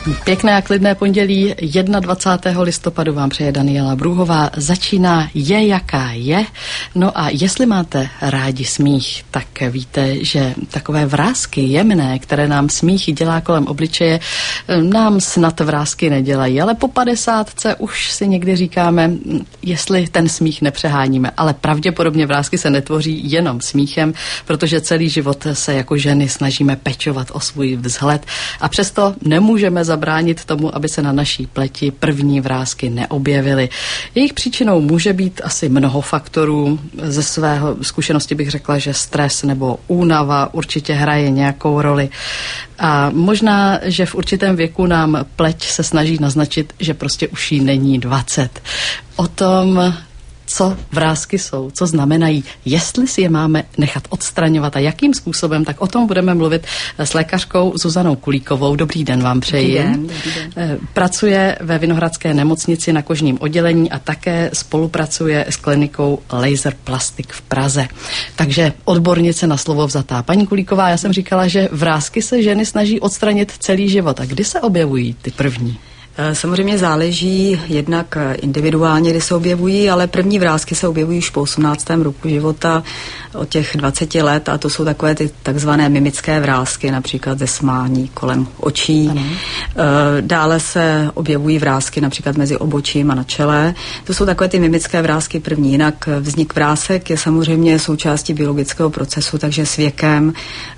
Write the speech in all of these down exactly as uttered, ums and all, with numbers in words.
Pěkné a klidné pondělí dvacátého prvního listopadu vám přeje Daniela Brůhová. Začíná Je jaká je. No a jestli máte rádi smích, tak víte, že takové vrásky jemné, které nám smích dělá kolem obličeje, nám snad vrásky nedělají. Ale po padesátce už si někdy říkáme, jestli ten smích nepřeháníme. Ale pravděpodobně vrásky se netvoří jenom smíchem, protože celý život se jako ženy snažíme pečovat o svůj vzhled a přesto nemůžeme zabránit tomu, aby se na naší pleti první vrásky neobjevily. Jejich příčinou může být asi mnoho faktorů. Ze svého zkušenosti bych řekla, že stres nebo únava určitě hraje nějakou roli. A možná, že v určitém věku nám pleť se snaží naznačit, že prostě už jí není dvacet. O tom, co vrásky jsou, co znamenají, jestli si je máme nechat odstraňovat a jakým způsobem, tak o tom budeme mluvit s lékařkou Zuzanou Kulíkovou. Dobrý den vám přeji. Dobrý den, dobrý den. Pracuje ve Vinohradské nemocnici na kožním oddělení a také spolupracuje s klinikou Laser Plastik v Praze. Takže odbornice na slovo vzatá. Paní Kulíková, já jsem říkala, že vrásky se ženy snaží odstranit celý život. A kdy se objevují ty první? Samozřejmě záleží jednak individuálně, kdy se objevují, ale první vrásky se objevují už po osmnáctém roku života od těch dvaceti let a to jsou takové ty takzvané mimické vrásky, například ze smání kolem očí. Ano. Dále se objevují vrásky například mezi obočím a na čele. To jsou takové ty mimické vrásky první. Jinak vznik vrásek je samozřejmě součástí biologického procesu, takže s věkem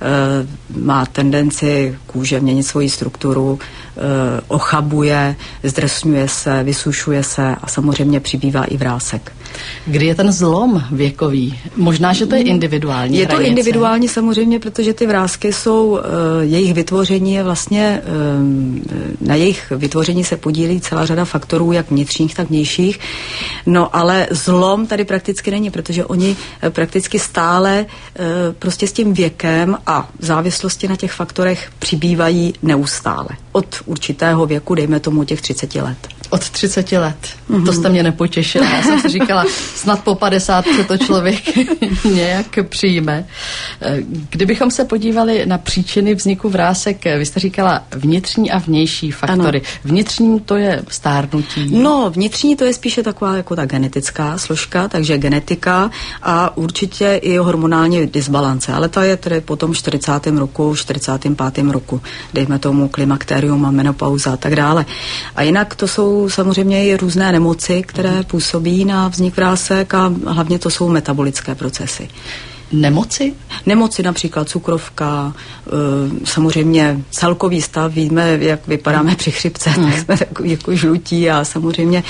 má tendenci kůže měnit svoji strukturu, ochabuje, zdrsňuje se, vysušuje se a samozřejmě přibývá i vrásek. Kdy je ten zlom věkový? Možná, že to je individuální. Je to hranice. individuální samozřejmě, protože ty vrásky jsou, jejich vytvoření je vlastně, na jejich vytvoření se podílí celá řada faktorů, jak vnitřních, tak vnějších. No ale zlom tady prakticky není, protože oni prakticky stále prostě s tím věkem a v závislosti na těch faktorech přibývají neustále. Od určitého věku, dejme tomu těch třiceti let. Od třiceti let. Mm-hmm. To jste mě nepotěšila. Já jsem si říkala, snad po padesátce to člověk nějak přijme. Kdybychom se podívali na příčiny vzniku vrásek, vy jste říkala vnitřní a vnější faktory. Ano. Vnitřní to je stárnutí. No, vnitřní to je spíše taková jako ta genetická složka, takže genetika a určitě i hormonální disbalance, ale ta je tedy po tom čtyřicátém roku, čtyřicátém pátém roku, dejme tomu klimakterium a menopauza a tak dále. A jinak to jsou samozřejmě i různé nemoci, které působí na vznik vrásek a hlavně to jsou metabolické procesy. Nemoci? Nemoci, například cukrovka, samozřejmě celkový stav, víme, jak vypadáme při chřipce, hmm. tak jsme takový jako žlutí a samozřejmě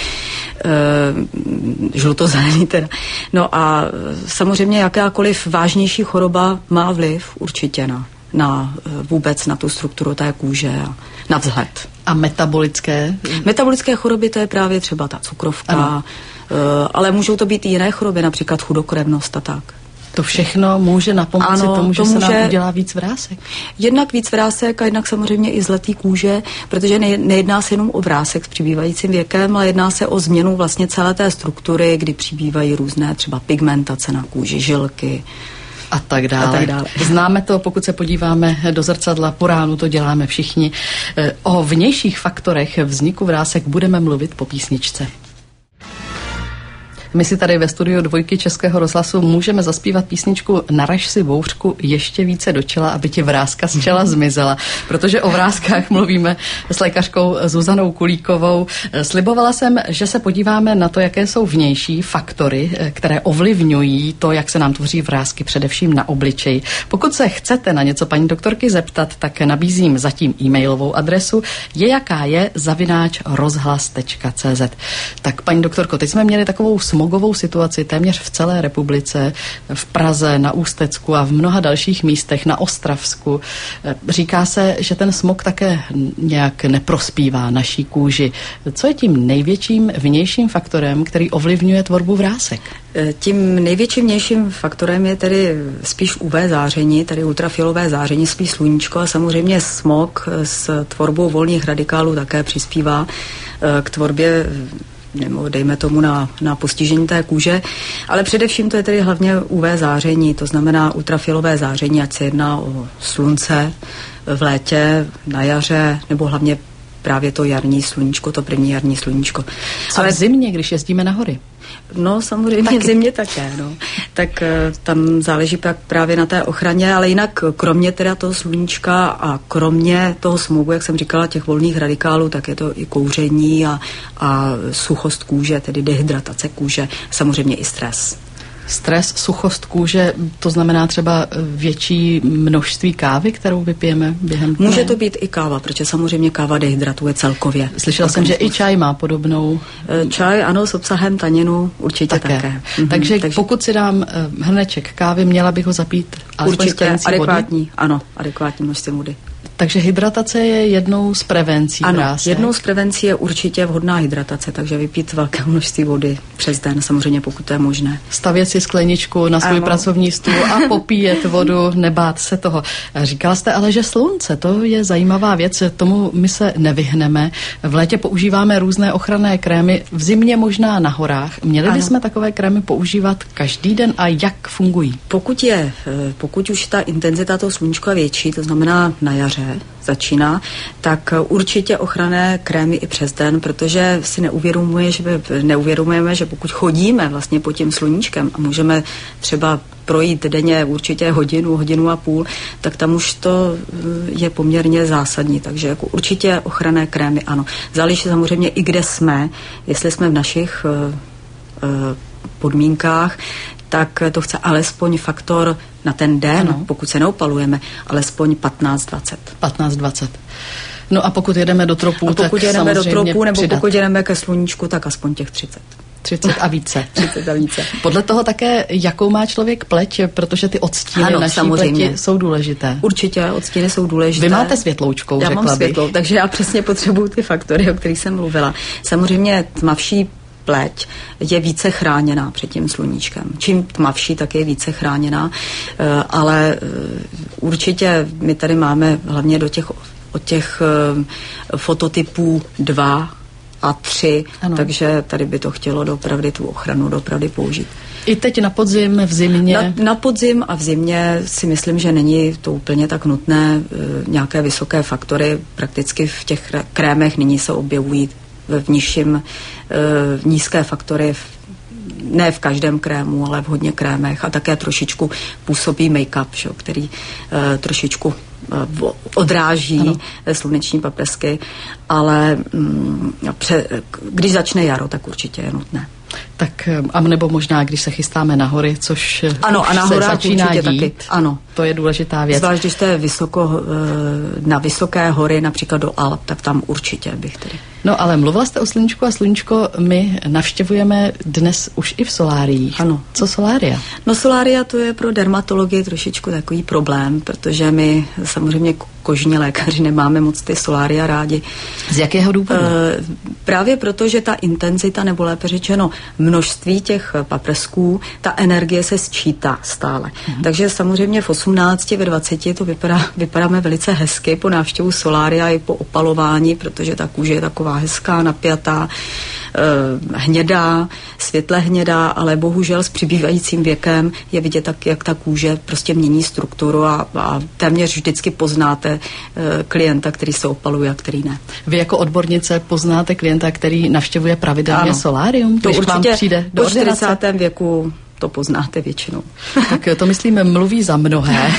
žlutozelený teda. No a samozřejmě jakákoliv vážnější choroba má vliv určitě na, na vůbec na tu strukturu té kůže a na vzhled. A metabolické? Metabolické choroby, to je právě třeba ta cukrovka, ano. Ale můžou to být i jiné choroby, například chudokrevnost a tak. To všechno může napomoci ano, tomu, že to může, se nám udělá víc vrásek? Jednak víc vrásek a jednak samozřejmě i zletý kůže, protože nejedná se jenom o vrásek s přibývajícím věkem, ale jedná se o změnu vlastně celé té struktury, kdy přibývají různé třeba pigmentace na kůži, žilky, A tak, dále. a tak dále. Známe to, pokud se podíváme do zrcadla, po ránu to děláme všichni. O vnějších faktorech vzniku vrásek budeme mluvit po písničce. My si tady ve studiu Dvojky Českého rozhlasu můžeme zaspívat písničku Naraž si bouřku ještě více do čela, aby ti vrázka z čela zmizela. Protože o vrázkách mluvíme s lékařkou Zuzanou Kulíkovou. Slibovala jsem, že se podíváme na to, jaké jsou vnější faktory, které ovlivňují to, jak se nám tvoří vrásky, především na obličeji. Pokud se chcete na něco paní doktorky zeptat, tak nabízím zatím e-mailovou adresu je jaká je zavináč rozhlas tečka cé zet. Tak paní doktorko, teď jsme měli takovou smogovou situaci téměř v celé republice, v Praze, na Ústecku a v mnoha dalších místech, na Ostravsku. Říká se, že ten smog také nějak neprospívá naší kůži. Co je tím největším vnějším faktorem, který ovlivňuje tvorbu vrásek? Tím největším vnějším faktorem je tedy spíš U V záření, tedy ultrafialové záření, spíš sluníčko a samozřejmě smog s tvorbou volných radikálů také přispívá k tvorbě nebo dejme tomu na, na postižení té kůže, ale především to je tedy hlavně U V záření, to znamená ultrafialové záření, ať se jedná o slunce v létě, na jaře, nebo hlavně právě to jarní sluníčko, to první jarní sluníčko. Co ale v zimě, když jezdíme na hory? No samozřejmě taky. V zimě také, no. Tak tam záleží pak právě na té ochraně, ale jinak kromě teda toho sluníčka a kromě toho smogu, jak jsem říkala, těch volných radikálů, tak je to i kouření a, a suchost kůže, tedy dehydratace kůže, samozřejmě i stres. Stres, suchost kůže, to znamená třeba větší množství kávy, kterou vypijeme během dne? Může to být i káva, protože samozřejmě káva dehydratuje celkově. Slyšela jsem, že i čaj má podobnou... Čaj, ano, s obsahem taninu určitě také. také. Mhm. Takže, Takže pokud si dám hrneček kávy, měla bych ho zapít alespoň určitě adekvátní, vody? Ano, adekvátní množství vody. Takže hydratace je jednou z prevencí Ano, vrásek. jednou z prevencí je určitě vhodná hydratace, takže vypít velké množství vody přes den, samozřejmě pokud to je možné. Stavět si skleničku na svůj ano. pracovní stůl a popíjet vodu, nebát se toho. Říkala jste ale, že slunce, to je zajímavá věc, tomu my se nevyhneme. V létě používáme různé ochranné krémy, v zimě možná na horách. Měli bychom takové krémy používat každý den a jak fungují? Pokud je, pokud už ta intenzita toho sluníčka větší, to znamená na jaře, začíná, tak určitě ochranné krémy i přes den, protože si neuvědomuje, že by, neuvědomujeme, že pokud chodíme vlastně pod tím sluníčkem a můžeme třeba projít denně určitě hodinu, hodinu a půl, tak tam už to je poměrně zásadní. Takže jako určitě ochranné krémy, ano. Záleží samozřejmě i kde jsme, jestli jsme v našich uh, uh, podmínkách, tak to chce alespoň faktor na ten den, ano. pokud se neopalujeme, alespoň patnáct dvacet. patnáct dvacet. No a pokud jedeme do tropů, a pokud tak jedeme do tropů, nebo přidat. pokud jedeme ke sluníčku, tak aspoň těch třicet. třicet a více. třicet a více. Podle toho také, jakou má člověk pleť, protože ty odstíny ano, naší samozřejmě. Pleti jsou důležité. Určitě, odstíny jsou důležité. Vy máte světloučkou, já řekla mám bych. světlou, takže já přesně potřebuju ty faktory, o kterých jsem mluvila. Samozřejmě tmavší pleť je více chráněná před tím sluníčkem. Čím tmavší, tak je více chráněná, ale určitě my tady máme hlavně do těch, od těch fototypů dva a tři, ano. takže tady by to chtělo dopravdy tu ochranu dopravdy použít. I teď na podzim, v zimě? Na, na podzim a v zimě si myslím, že není to úplně tak nutné. Nějaké vysoké faktory prakticky v těch krémech nyní se objevují v nižším, v nízké faktory, ne v každém krému, ale v hodně krémech a také trošičku působí make-up, že, který uh, trošičku uh, odráží ano. sluneční paprsky, ale um, pře- když začne jaro, tak určitě je nutné. Tak a nebo možná, když se chystáme na hory, což ano, a na se začíná dít. Taky. Ano. To je důležitá věc. Zvlášť, když jste vysoko, na vysoké hory, například do Alp, tak tam určitě bych tedy. No ale mluvila jste o sluníčku a sluníčko my navštěvujeme dnes už i v soláriích. Ano. Co solária? No solária to je pro dermatologii trošičku takový problém, protože my samozřejmě kožní lékaři nemáme moc ty solária rádi. Z jakého důvodu? E, právě proto, že ta intenzita, nebo lépe řečeno množství těch paprsků, ta energie se sčítá stále. Mhm. Takže samozřejmě v osmnácti, ve dvaceti to vypadá, vypadáme velice hezky po návštěvu solária i po opalování, protože ta kůže je taková hezká, napjatá, eh, hnědá, světle hnědá, ale bohužel s přibývajícím věkem je vidět tak, jak ta kůže prostě mění strukturu a, a téměř vždycky poznáte eh, klienta, který se opaluje a který ne. Vy jako odbornice poznáte klienta, který navštěvuje pravidelně ano. solárium? To když určitě vám přijde do po čtyřicátém věku to poznáte většinou. Tak to, myslím, mluví za mnohé.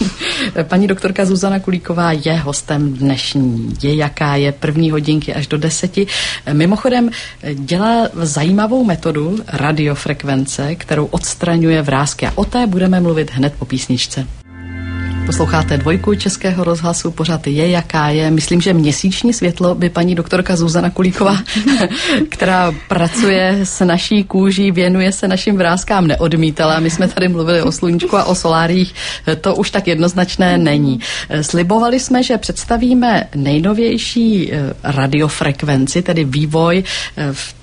Paní doktorka Zuzana Kulíková je hostem dnešní. Je jaká je první hodinky až do deseti. Mimochodem dělá zajímavou metodu radiofrekvence, kterou odstraňuje vrásky. A o té budeme mluvit hned po písničce. Posloucháte dvojku Českého rozhlasu, pořad je jaká je. Myslím, že měsíční světlo by paní doktorka Zuzana Kulíková, která pracuje s naší kůží, věnuje se našim vrázkám, neodmítala. My jsme tady mluvili o sluníčku a o soláriích, to už tak jednoznačné není. Slibovali jsme, že představíme nejnovější radiofrekvenci, tedy vývoj v,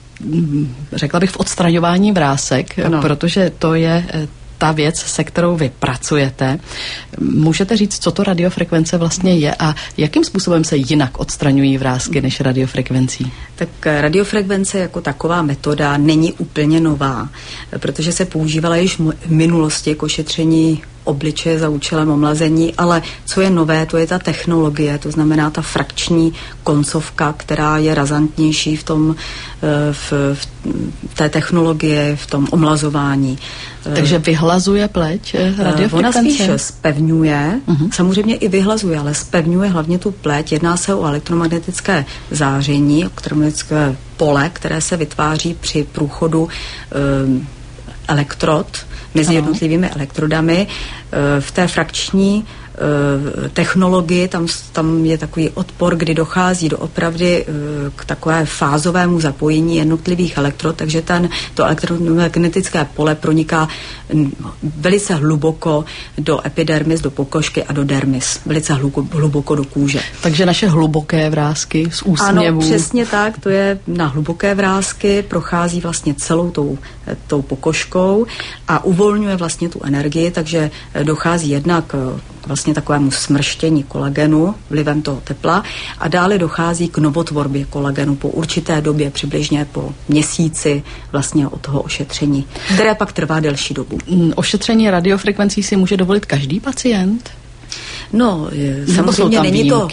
řekla bych, v odstraňování vrásek, ano. protože to je ta věc, se kterou vy pracujete. Můžete říct, co to radiofrekvence vlastně je a jakým způsobem se jinak odstraňují vrásky než radiofrekvencí? Tak radiofrekvence jako taková metoda není úplně nová, protože se používala již v minulosti k ošetření obličeje za účelem omlazení, ale co je nové, to je ta technologie, to znamená ta frakční koncovka, která je razantnější v tom v, v té technologie, v tom omlazování. Takže vyhlazuje pleť radiofrekvence? Ona spíš zpevňuje, uh-huh. samozřejmě i vyhlazuje, ale zpevňuje hlavně tu pleť. Jedná se o elektromagnetické záření, elektromagnetické pole, které se vytváří při průchodu um, elektrod mezi ano. jednotlivými elektrodami. Uh, v té frakční technologii, tam, tam je takový odpor, kdy dochází doopravdy k takové fázovému zapojení jednotlivých elektrod, takže ten, to elektromagnetické pole proniká velice hluboko do epidermis, do pokožky a do dermis. Velice hluboko, hluboko do kůže. Takže naše hluboké vrásky z úsměvů. Ano, přesně tak, to je na hluboké vrásky, prochází vlastně celou tou, tou pokožkou a uvolňuje vlastně tu energii, takže dochází jednak vlastně takovému smrštění kolagenu vlivem toho tepla a dále dochází k novotvorbě kolagenu po určité době, přibližně po měsíci vlastně od toho ošetření, které pak trvá delší dobu. Ošetření radiofrekvencí si může dovolit každý pacient? No, samozřejmě není to...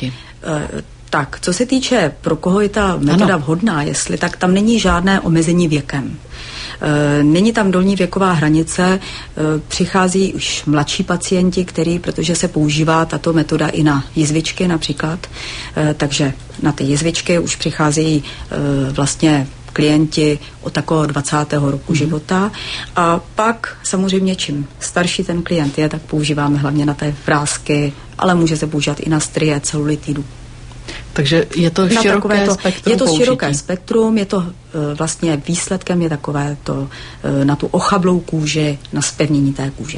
Tak, co se týče, pro koho je ta metoda ano. vhodná, jestli, tak tam není žádné omezení věkem. E, není tam dolní věková hranice, e, přichází už mladší pacienti, který, protože se používá tato metoda i na jizvičky například, e, takže na ty jizvičky už přicházejí e, vlastně klienti od takového dvacátého roku mm. života a pak samozřejmě čím starší ten klient je, tak používáme hlavně na té vrásky, ale může se používat i na strie, celulitidu. Takže je to na široké to, spektrum Je to použití. široké spektrum, je to uh, vlastně výsledkem je takové to uh, na tu ochablou kůži, na zpevnění té kůže.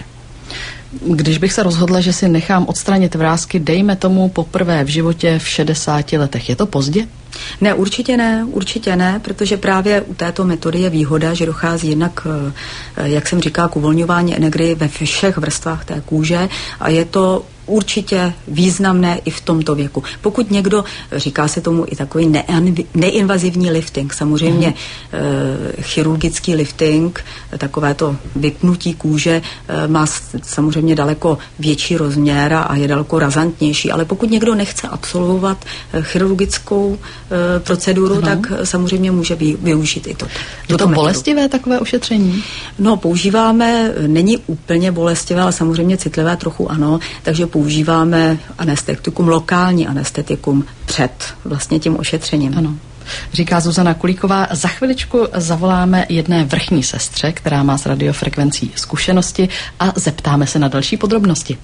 Když bych se rozhodla, že si nechám odstranit vrásky, dejme tomu poprvé v životě v šedesáti letech, je to pozdě? Ne, určitě ne, určitě ne, protože právě u této metody je výhoda, že dochází jednak, jak jsem říkala, k uvolňování energie ve všech vrstvách té kůže a je to určitě významné i v tomto věku. Pokud někdo, říká se tomu i takový neinvazivní lifting, samozřejmě mm. e, chirurgický lifting, takové to vypnutí kůže e, má samozřejmě daleko větší rozměr a je daleko razantnější, ale pokud někdo nechce absolvovat e, chirurgickou e, proceduru, ano. tak samozřejmě může vy, využít i to. Je to bolestivé takové ošetření? No, používáme, není úplně bolestivé, ale samozřejmě citlivé trochu ano, takže používáme anestetikum, lokální anestetikum před vlastně tím ošetřením. Ano. Říká Zuzana Kulíková. Za chviličku zavoláme jedné vrchní sestře, která má s radiofrekvencí zkušenosti a zeptáme se na další podrobnosti.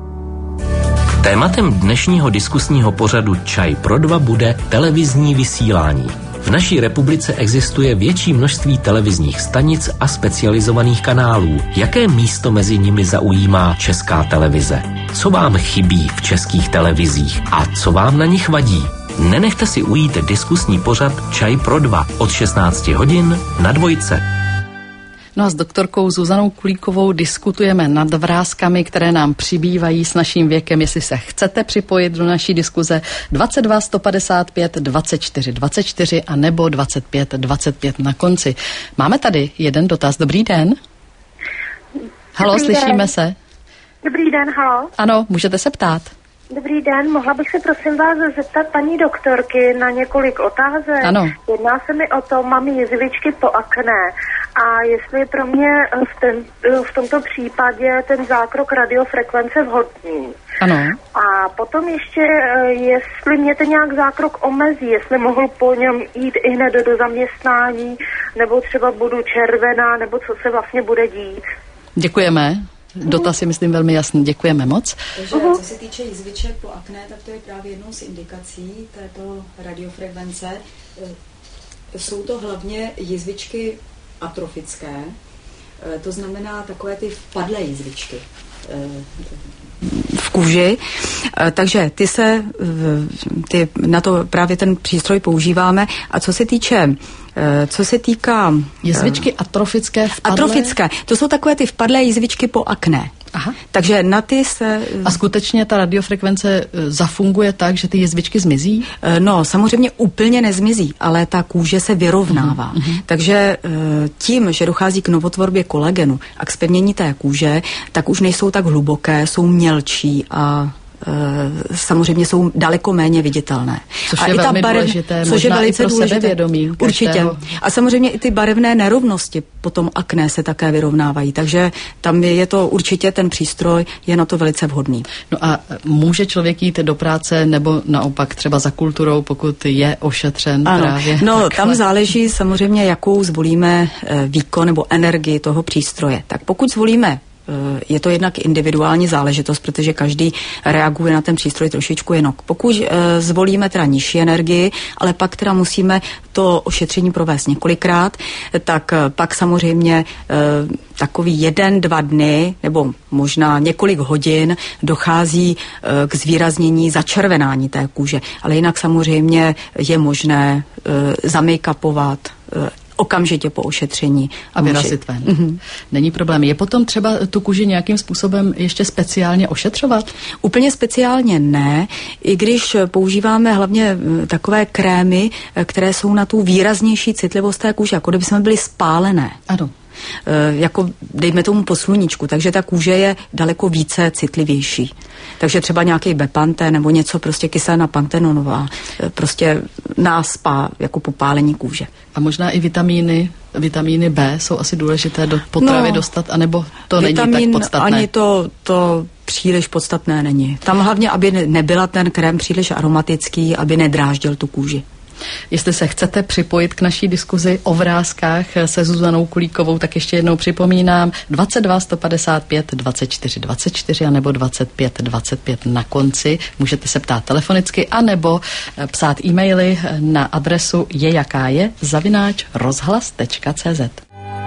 Tématem dnešního diskusního pořadu Čaj pro dva bude televizní vysílání. V naší republice existuje větší množství televizních stanic a specializovaných kanálů. Jaké místo mezi nimi zaujímá Česká televize? Co vám chybí v českých televizích a co vám na nich vadí? Nenechte si ujít diskusní pořad Čaj pro dva od šestnácti hodin na Dvojce. No a s doktorkou Zuzanou Kulíkovou diskutujeme nad vrázkami, které nám přibývají s naším věkem. Jestli se chcete připojit do naší diskuze dvacet dva sto padesát pět dvacet čtyři dvacet čtyři a nebo dvacet pět dvacet pět na konci. Máme tady jeden dotaz. Dobrý den. Halo, Dobrý slyšíme den. se. Dobrý den, halo. Ano, můžete se ptát. Dobrý den, mohla bych se prosím vás zeptat paní doktorky na několik otázek. Ano. Jedná se mi o to, mám jizvičky po akné a jestli je pro mě v, ten, v tomto případě ten zákrok radiofrekvence vhodný. Ano. A potom ještě, jestli mě ten nějak zákrok omezí, jestli mohl po něm jít i hned do zaměstnání, nebo třeba budu červená, nebo co se vlastně bude dít. Děkujeme. Dotaz je, myslím, velmi jasný. Děkujeme moc. Takže co se týče jizviček po akné, tak to je právě jednou z indikací této radiofrekvence. Jsou to hlavně jizvičky atrofické, to znamená takové ty vpadlé jizvičky v kůži, takže ty se, ty, na to právě ten přístroj používáme. A co se týče, co se týká... Jizvičky atrofické vpadlé? Atrofické, to jsou takové ty vpadlé jizvičky po akné. Aha. Takže na ty se... A skutečně ta radiofrekvence zafunguje tak, že ty jizvičky zmizí? No, samozřejmě úplně nezmizí, ale ta kůže se vyrovnává. Mm-hmm. Takže tím, že dochází k novotvorbě kolagenu a k zpevnění té kůže, tak už nejsou tak hluboké, jsou mělčí a samozřejmě jsou daleko méně viditelné. Což a je i ta velmi barev, důležité, což je velice i pro důležité. Sebevědomí. Určitě. Každého. A samozřejmě i ty barevné nerovnosti potom akné se také vyrovnávají, takže tam je, je to určitě ten přístroj, je na to velice vhodný. No a může člověk jít do práce nebo naopak třeba za kulturou, pokud je ošetřen ano. právě? No, takhle. Tam záleží samozřejmě, jakou zvolíme výkon nebo energii toho přístroje. Tak pokud zvolíme, je to jednak individuální záležitost, protože každý reaguje na ten přístroj trošičku jinak. Pokud e, zvolíme teda nižší energii, ale pak teda musíme to ošetření provést několikrát, tak e, pak samozřejmě e, takový jeden, dva dny nebo možná několik hodin dochází e, k zvýraznění začervenání té kůže. Ale jinak samozřejmě je možné e, zamejkapovat e, okamžitě po ošetření. A vyrazit ven. Mm-hmm. Není problém. Je potom třeba tu kůži nějakým způsobem ještě speciálně ošetřovat? Úplně speciálně ne, i když používáme hlavně takové krémy, které jsou na tu výraznější citlivost té kůže, jako kdyby jsme byli spálené. Ano. E, jako dejme tomu po sluníčku, takže ta kůže je daleko více citlivější. Takže třeba nějaký Bepanthen nebo něco prostě kyselina pantenonová, e, prostě náspá jako popálení kůže. A možná i vitamíny, vitamíny B jsou asi důležité do potravy no, dostat, anebo to není tak podstatné? Ani to, to příliš podstatné není. Tam hlavně, aby nebyla ten krém příliš aromatický, aby nedráždil tu kůži. Jestli se chcete připojit k naší diskuzi o vrázkách se Zuzanou Kulíkovou, tak ještě jednou připomínám dvacet dva sto padesát pět dvacet čtyři dvacet čtyři anebo dvacet pět dvacet pět na konci. Můžete se ptát telefonicky anebo psát e-maily na adresu je jaká je zavináč rozhlas tečka cé zet.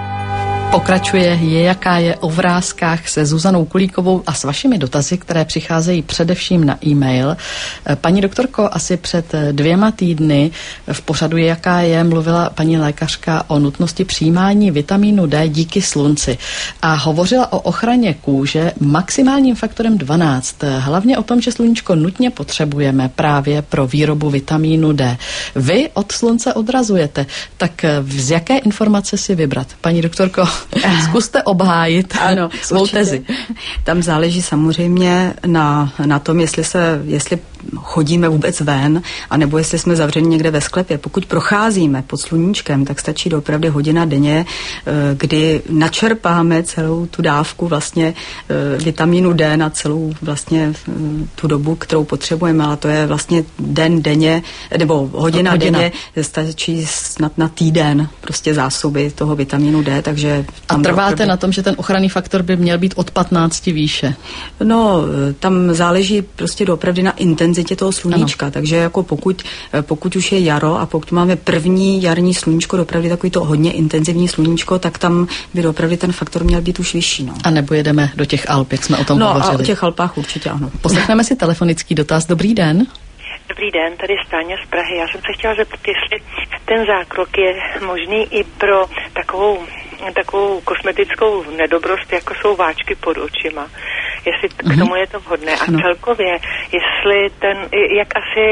Pokračuje je jaká je o vrázkách se Zuzanou Kulíkovou a s vašimi dotazy, které přicházejí především na e-mail. Paní doktorko, asi před dvěma týdny v pořadu je jaká je mluvila paní lékařka o nutnosti přijímání vitamínu D díky slunci a hovořila o ochraně kůže maximálním faktorem dvanáct. Hlavně o tom, že sluníčko nutně potřebujeme právě pro výrobu vitamínu D. Vy od slunce odrazujete, tak z jaké informace si vybrat? Paní doktorko, zkuste obhájit ano, svou určitě. Tezi. Tam záleží samozřejmě na, na tom, jestli se, jestli chodíme vůbec ven, anebo jestli jsme zavřeni někde ve sklepě. Pokud procházíme pod sluníčkem, tak stačí opravdu hodina denně, kdy načerpáme celou tu dávku vlastně vitamínu D na celou vlastně tu dobu, kterou potřebujeme, ale to je vlastně den denně, nebo hodina, hodina. denně, stačí snad na týden prostě zásoby toho vitamínu D, takže a trváte opravdu na tom, že ten ochranný faktor by měl být od patnácti výše? No, tam záleží prostě doopravdy na intenzitě toho sluníčka, ano. Takže jako pokud, pokud už je jaro a pokud máme první jarní sluníčko, doopravdy takový to hodně intenzivní sluníčko, tak tam by doopravdy ten faktor měl být už vyšší. No. A nebo jedeme do těch Alp, jak jsme o tom no, hovořili. No a o těch Alpách určitě ano. Poslechneme si telefonický dotaz. Dobrý den. Dobrý den, tady Stáňa z Prahy. Já jsem se chtěla zeptat, jestli ten zákrok je možný i pro takovou takovou kosmetickou nedobrost, jako jsou váčky pod očima. Jestli k tomu je to vhodné. A ano. Celkově, jestli ten, jak asi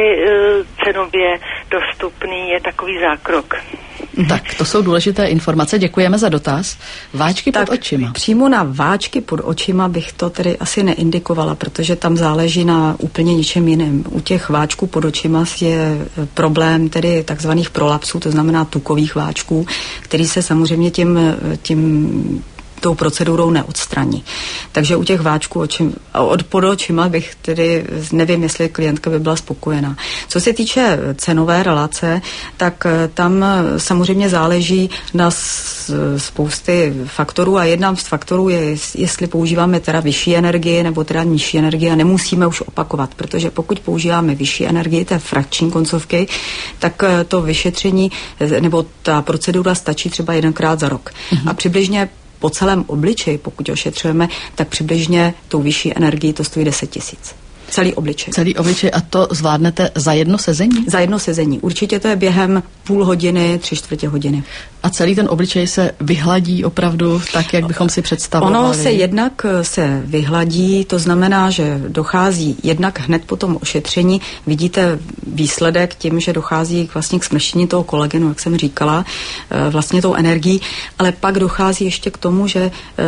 cenově dostupný je takový zákrok. Tak, to jsou důležité informace. Děkujeme za dotaz. Váčky tak pod očima. Přímo na váčky pod očima bych to tedy asi neindikovala, protože tam záleží na úplně něčem jiném. U těch váčků pod očima je problém tedy takzvaných prolapsů, to znamená tukových váčků, který se samozřejmě tím, tím tou procedurou neodstraní. Takže u těch váčků očim, od pod očima bych tedy, nevím, jestli klientka by byla spokojená. Co se týče cenové relace, tak tam samozřejmě záleží na spousty faktorů a jedna z faktorů je, jestli používáme teda vyšší energii nebo teda nižší energii a nemusíme už opakovat, protože pokud používáme vyšší energii, té frakční koncovky, tak to vyšetření nebo ta procedura stačí třeba jedenkrát za rok. Mhm. A přibližně po celém obličeji, pokud ošetřujeme, tak přibližně tou vyšší energii to stojí deset tisíc. celý obličej. Celý obličej a to zvládnete za jedno sezení? Za jedno sezení. Určitě to je během půl hodiny, tři čtvrtě hodiny. A celý ten obličej se vyhladí opravdu tak, jak bychom si představovali? Ono se jednak se vyhladí, to znamená, že dochází jednak hned po tom ošetření, vidíte výsledek tím, že dochází vlastně k smrštění toho kolagenu, jak jsem říkala, vlastně tou energií, ale pak dochází ještě k tomu, že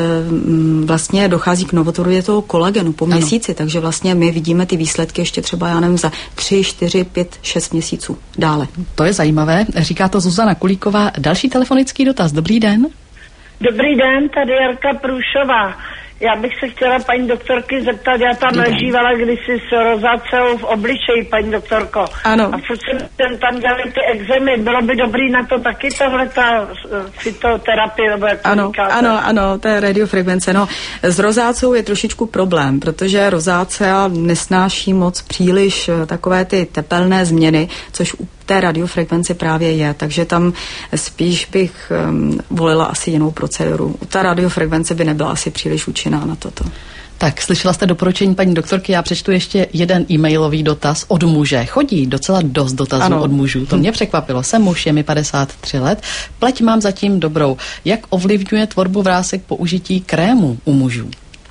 vlastně dochází k novotvorbě toho kolagenu po měsíci, ano. Takže vlastně my vidíme ty výsledky ještě třeba, já nevím, za tři, čtyři, pět, šest měsíců dále. To je zajímavé, říká to Zuzana Kulíková. Další telefonický dotaz, dobrý den. Dobrý den, tady Jarka Průšová. Já bych se chtěla paní doktorky zeptat, já tam ležívala kdysi s rozáceou v obličeji, paní doktorko. Ano. A furt jsem tam dělali ty exémy, bylo by dobrý na to taky tohle ta fytoterapie, nebo jak to ano, říkáte? Ano, ano, to je radiofrekvence. No, s rozácou je trošičku problém, protože rozácea nesnáší moc příliš takové ty tepelné změny, což u té radiofrekvenci právě je, takže tam spíš bych um, volila asi jinou proceduru. Ta radiofrekvence by nebyla asi příliš účinná na toto. Tak, slyšela jste doporučení paní doktorky, já přečtu ještě jeden e-mailový dotaz od muže. Chodí docela dost dotazů ano. od mužů, to mě překvapilo. Jsem muž, je mi padesát tři let, pleť mám zatím dobrou. Jak ovlivňuje tvorbu vrásek použití krému u mužů?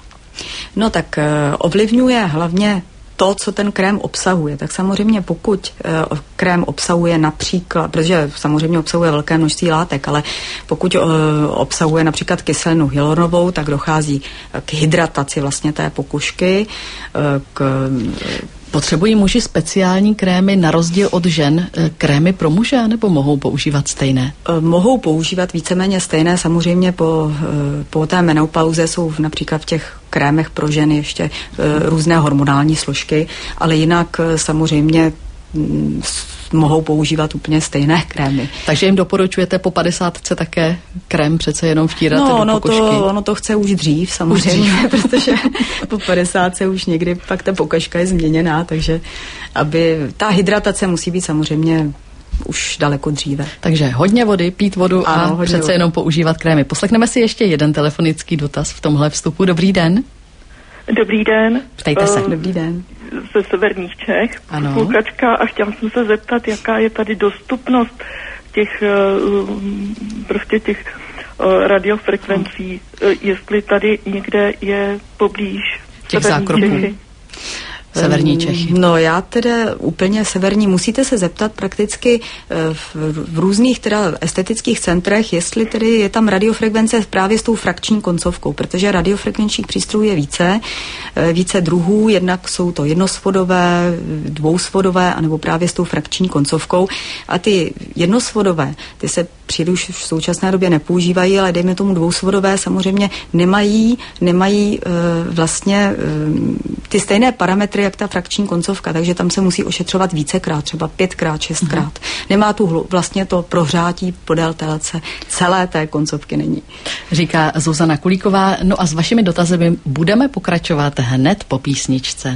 No tak uh, ovlivňuje hlavně to, co ten krém obsahuje, tak samozřejmě pokud uh, krém obsahuje například, protože samozřejmě obsahuje velké množství látek, ale pokud uh, obsahuje například kyselinu hyaluronovou, tak dochází k hydrataci vlastně té pokožky, uh, k Potřebují muži speciální krémy na rozdíl od žen, krémy pro muže, nebo mohou používat stejné? Mohou používat víceméně stejné, samozřejmě po, po té menopauze jsou například v těch krémech pro ženy ještě různé hormonální složky, ale jinak samozřejmě mohou používat úplně stejné krémy. Takže jim doporučujete po padesátce také krém přece jenom vtírat no, do ono pokožky? To, ono to chce už dřív samozřejmě, už dřív. Protože po padesátce už někdy pak ta pokožka je změněná, takže aby ta hydratace musí být samozřejmě už daleko dříve. Takže hodně vody, pít vodu ano, a přece vody. Jenom používat krémy. Poslechneme si ještě jeden telefonický dotaz v tomhle vstupu. Dobrý den. Dobrý den. Ptejte se. Uh, Dobrý den. Ze severních Čech. Ano. Posluchačka a chtěla jsem se zeptat, jaká je tady dostupnost těch uh, prostě těch uh, radiofrekvencí, uh, jestli tady někde je poblíž těch severní Čechy. Severní Čechy. No já teda úplně severní, musíte se zeptat prakticky v, v různých teda estetických centrech, jestli tedy je tam radiofrekvence právě s tou frakční koncovkou, protože radiofrekvenčních přístrojů je více, více druhů, jednak jsou to jednosvodové, dvousvodové, anebo právě s tou frakční koncovkou. A ty jednosvodové, ty se příliš v současné době nepoužívají, ale dejme tomu dvousvodové samozřejmě nemají, nemají uh, vlastně uh, ty stejné parametry, jak ta frakční koncovka, takže tam se musí ošetřovat vícekrát, třeba pětkrát, šestkrát. Uh-huh. Nemá tu hlu, vlastně to prohřátí podél téhlece celé té koncovky není. Říká Zuzana Kulíková. No a s vašimi dotazy budeme pokračovat hned po písničce.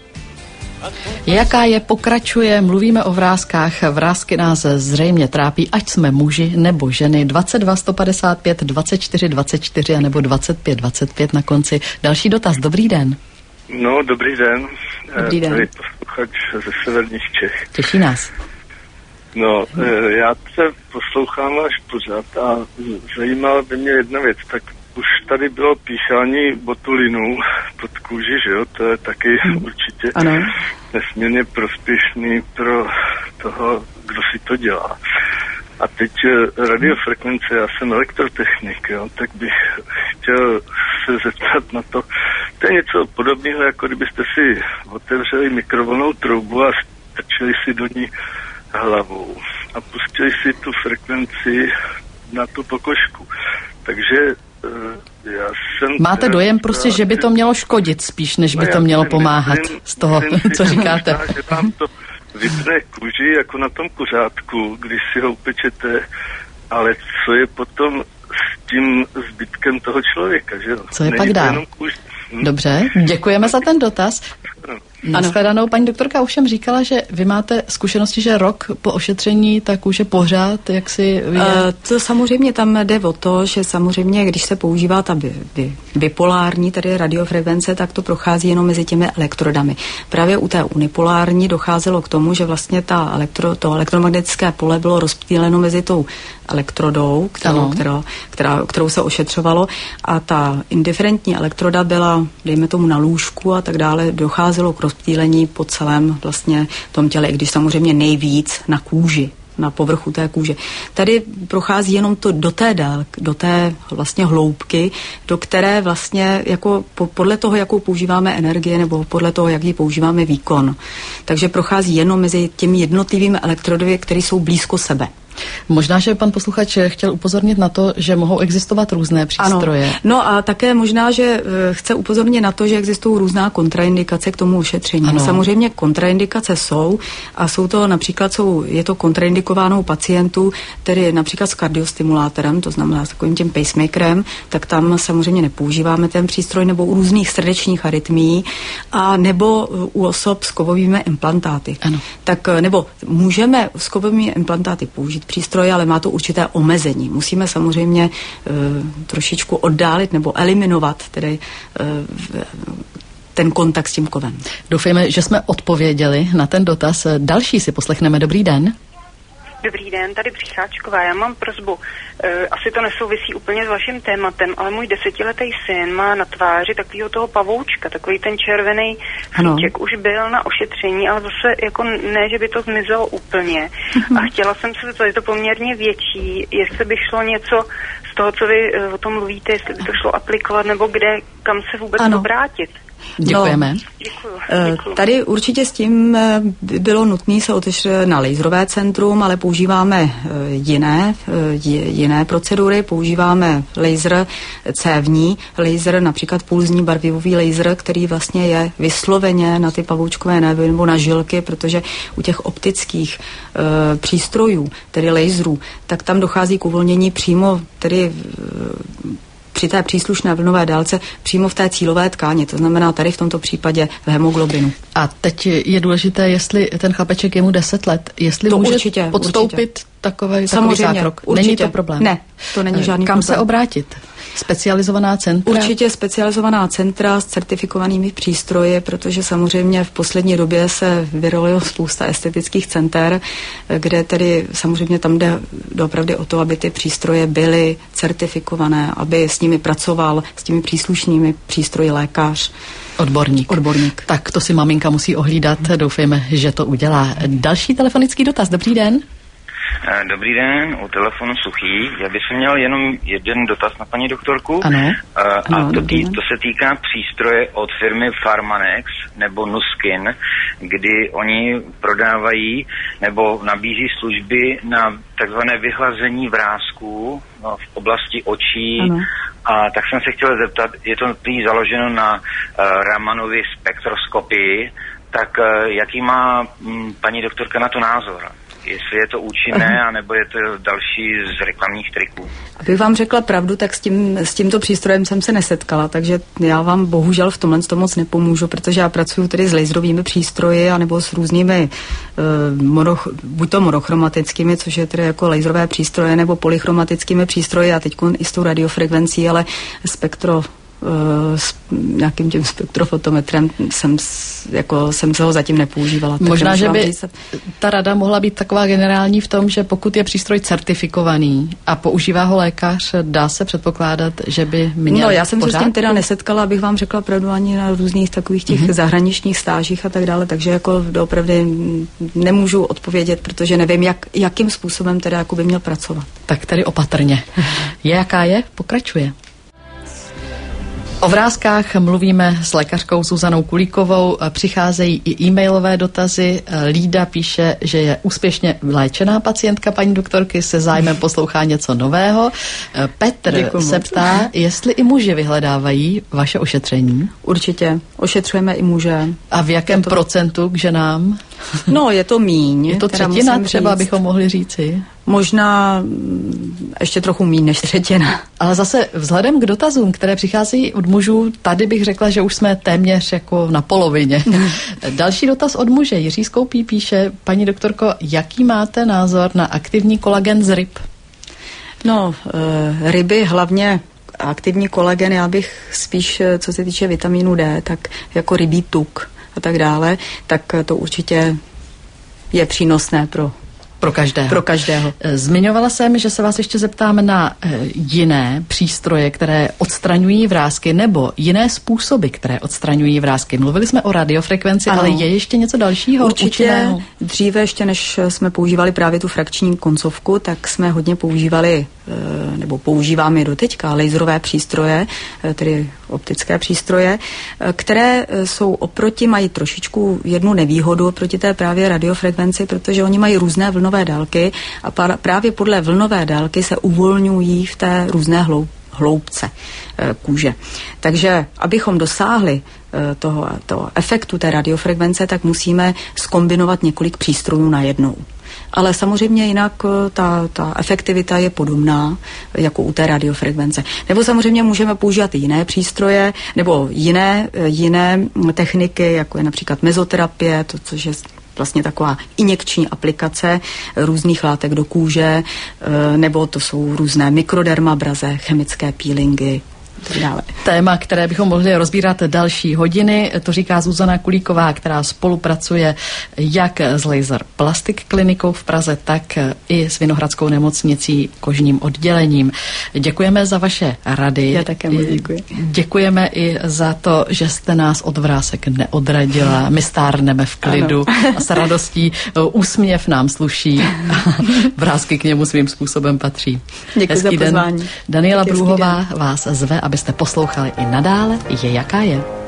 Jaká je pokračuje, mluvíme o vrázkách. Vrázky nás zřejmě trápí, ať jsme muži nebo ženy. dvacet dva sto padesát pět dvacet čtyři dvacet čtyři nebo dvacet pět dvacet pět na konci. Další dotaz, dobrý den. No, dobrý den. Dobrý den. Tady posluchač ze severních Čech. Těší nás. No, já se poslouchám až pořád a zajímala by mě jedna věc. Tak už tady bylo píchání botulinu pod kůži, že jo? To je taky hmm. určitě ano. nesmírně prospěšný pro toho, kdo si to dělá. A teď radiofrekvence, já jsem elektrotechnik, jo, tak bych chtěl se zeptat na to, to je něco podobného, jako kdybyste si otevřeli mikrovlnnou troubu a strčili si do ní hlavou a pustili si tu frekvenci na tu pokožku. Takže já jsem... Máte dojem prostě, že by to mělo škodit spíš, než by to mělo pomáhat z toho, co říkáte. Možná, že vám to vypne kůži jako na tom kuřátku, když si ho upečete, ale co je potom s tím zbytkem toho člověka, že jo? Co je Není pak dál? Dobře, děkujeme za ten dotaz. Nashledanou, paní doktorka ovšem říkala, že vy máte zkušenosti, že rok po ošetření ta kůže pořád, jak si je... Uh, to samozřejmě tam jde o to, že samozřejmě, když se používá ta bi, bi, bipolární, tedy radiofrekvence, tak to prochází jenom mezi těmi elektrodami. Právě u té unipolární docházelo k tomu, že vlastně ta elektro, to elektromagnetické pole bylo rozptýleno mezi tou elektrodou, kterou, která, která, kterou se ošetřovalo, a ta indiferentní elektroda byla, dejme tomu, na lůžku a tak dále, docházelo k rozptýlení po celém vlastně tom těle, i když samozřejmě nejvíc na kůži, na povrchu té kůže. Tady prochází jenom to do té délky, do té vlastně hloubky, do které vlastně jako po, podle toho, jakou používáme energie nebo podle toho, jaký používáme výkon. Takže prochází jenom mezi těmi jednotlivými elektrodovy, které jsou blízko sebe. Možná, že pan posluchač chtěl upozornit na to, že mohou existovat různé přístroje. Ano. No a také možná, že chce upozornit na to, že existují různá kontraindikace k tomu ošetření. Ano. Samozřejmě kontraindikace jsou a jsou to například, jsou, je to kontraindikováno u pacientů, tedy například s kardiostimulátorem, to znamená s takovým tím pacemakerem, tak tam samozřejmě nepoužíváme ten přístroj, nebo u různých srdečních arytmií, a nebo u osob s kovovými implantáty. Ano. Tak nebo můžeme s kovovými implantáty použít přístroje, ale má to určité omezení. Musíme samozřejmě uh, trošičku oddálit nebo eliminovat tedy uh, ten kontakt s tím kovem. Doufejme, že jsme odpověděli na ten dotaz. Další si poslechneme. Dobrý den. Dobrý den, tady Přicháčková. Já mám prosbu. E, asi to nesouvisí úplně s vaším tématem, ale můj desetiletý syn má na tváři takovýho toho pavoučka, takový ten červený flíček. Už byl na ošetření, ale zase jako ne, že by to zmizelo úplně. A chtěla jsem se zeptat, je to poměrně větší, jestli by šlo něco z toho, co vy o tom mluvíte, jestli by to šlo aplikovat, nebo kde, kam se vůbec ano. obrátit. Děkujeme. No, děkuju, děkuju. Tady určitě s tím bylo nutné se otevřít na laserové centrum, ale používáme jiné, jiné procedury, používáme laser cévní, laser, například pulzní barvivový laser, který vlastně je vysloveně na ty pavoučkové nervy nebo na žilky, protože u těch optických uh, přístrojů, tedy laserů, tak tam dochází k uvolnění přímo tedy uh, při té příslušné vlnové délce přímo v té cílové tkáni, to znamená tady v tomto případě v hemoglobinu. A teď je důležité, jestli ten chlapeček je mu deset let, jestli to může určitě, podstoupit určitě. takový, takový zákrok. Určitě. Není to problém? Ne, to není žádný Kam problém. se obrátit? Specializovaná centra? Určitě specializovaná centra s certifikovanými přístroji, protože samozřejmě v poslední době se vyrolilo spousta estetických center, kde tedy samozřejmě tam jde doopravdy o to, aby ty přístroje byly certifikované, aby s nimi pracoval, s těmi příslušnými přístroji lékař. Odborník. Odborník. Tak to si maminka musí ohlídat, doufejme, že to udělá. Další telefonický dotaz, dobrý den. Dobrý den, u telefonu Suchý. Já bych měl jenom jeden dotaz na paní doktorku. Ano. A ano, to, tý, to se týká přístroje od firmy Pharmanex nebo Nuskin, kdy oni prodávají nebo nabízí služby na takzvané vyhlazení vrásků no, v oblasti očí. Ano. A tak jsem se chtěl zeptat, je to tý založeno na uh, Ramanovy spektroskopii, tak uh, jaký má m, paní doktorka na to názor? Jestli je to účinné, anebo je to další z reklamních triků. Abych vám řekla pravdu, tak s, tím, s tímto přístrojem jsem se nesetkala, takže já vám bohužel v tomhle to moc nepomůžu, protože já pracuji tedy s laserovými přístroji, anebo s různými uh, monoch, buď to monochromatickými, což je tedy jako laserové přístroje, nebo polychromatickými přístroji a teď i s tou radiofrekvencí, ale spektro s nějakým tím spektrofotometrem jsem, jako, jsem se ho zatím nepoužívala. Možná, že by se... ta rada mohla být taková generální v tom, že pokud je přístroj certifikovaný a používá ho lékař, dá se předpokládat, že by měl. No, já jsem pořádku. se s tím teda nesetkala, abych vám řekla pravdu, ani na různých takových těch mm-hmm. zahraničních stážích a tak dále, takže jako doopravdy nemůžu odpovědět, protože nevím, jak, jakým způsobem teda jako by měl pracovat. Tak tedy opatrně. Je jaká je? Pokračuje. O vrázkách mluvíme s lékařkou Zuzanou Kulíkovou, přicházejí i e-mailové dotazy. Lída píše, že je úspěšně léčená pacientka paní doktorky, se zájmem poslouchá něco nového. Petr Děkuji se moc. Ptá, jestli i muži vyhledávají vaše ošetření. Určitě, ošetřujeme i muže. A v jakém to... procentu k ženám? No, je to míň. Je to třetina třeba, bychom mohli říci. Možná ještě trochu míň než třetina. Ale zase vzhledem k dotazům, které přicházejí od mužů, tady bych řekla, že už jsme téměř jako na polovině. Další dotaz od muže. Jiří Skoupí píše, paní doktorko, jaký máte názor na aktivní kolagen z ryb? No, ryby hlavně aktivní kolagen, já bych spíš, co se týče vitamínu D, tak jako rybí tuk a tak dále, tak to určitě je přínosné pro Pro každého. Pro každého. Zmiňovala jsem, že se vás ještě zeptám na jiné přístroje, které odstraňují vrásky, nebo jiné způsoby, které odstraňují vrásky. Mluvili jsme o radiofrekvenci, ano. Ale je ještě něco dalšího? Určitě účinného? Dříve ještě, než jsme používali právě tu frakční koncovku, tak jsme hodně používali, nebo používáme doteďka, laserové přístroje, tedy optické přístroje, které jsou oproti, mají trošičku jednu nevýhodu oproti té právě radiofrekvenci, protože oni mají různé vlnové délky a právě podle vlnové délky se uvolňují v té různé hloub, hloubce e, kůže. Takže abychom dosáhli e, toho, toho efektu té radiofrekvence, tak musíme zkombinovat několik přístrojů najednou. Ale samozřejmě jinak ta, ta efektivita je podobná jako u té radiofrekvence. Nebo samozřejmě můžeme používat i jiné přístroje nebo jiné, jiné techniky, jako je například mezoterapie, to, což je vlastně taková injekční aplikace různých látek do kůže, nebo to jsou různé mikrodermabraze, chemické peelingy. Dále. Téma, které bychom mohli rozbírat další hodiny, to říká Zuzana Kulíková, která spolupracuje jak s Laser Plastic klinikou v Praze, tak i s Vinohradskou nemocnicí kožním oddělením. Děkujeme za vaše rady. Já také moc děkuji. Děkujeme i za to, že jste nás od vrásek neodradila. My stárneme v klidu ano. A s radostí úsměv nám sluší. Vrásky k němu svým způsobem patří. Děkuji Hezký za pozvání. Den. Daniela Brůhová vás zve, abyste poslouchali i nadále Je jaká je.